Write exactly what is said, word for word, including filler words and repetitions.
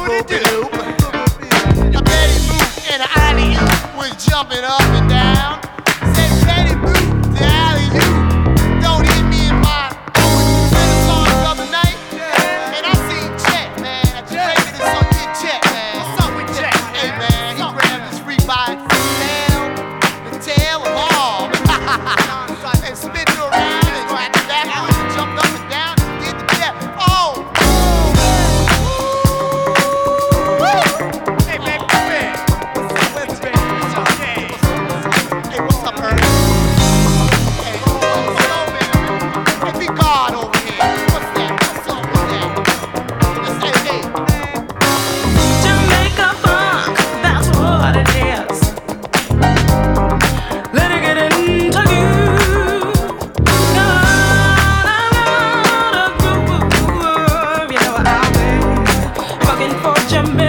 whoop-a-loop. A Betty Boop and an alley-oop was jumping up and down. Said Betty Boop to alley-oop, don't hit me in my Renaissance the other night. And I seen Chet, man, at the break this on your Chet, man. What's up with Chet? Hey, man, he grabbed his Reebok tail, the tail of all, and spin it around and went backwards and jumped up and down and did the step. Oh! Hey, man, come here. What's up, Hey, what's up, Ernie? Hey, what's up, man? Hey, be God over here. What's that? What's up with that? Let's say, hey. Jamaica funk, that's what it is. Let it get into you. No, no, no, the groove. You know I've been fucking for Jamaica.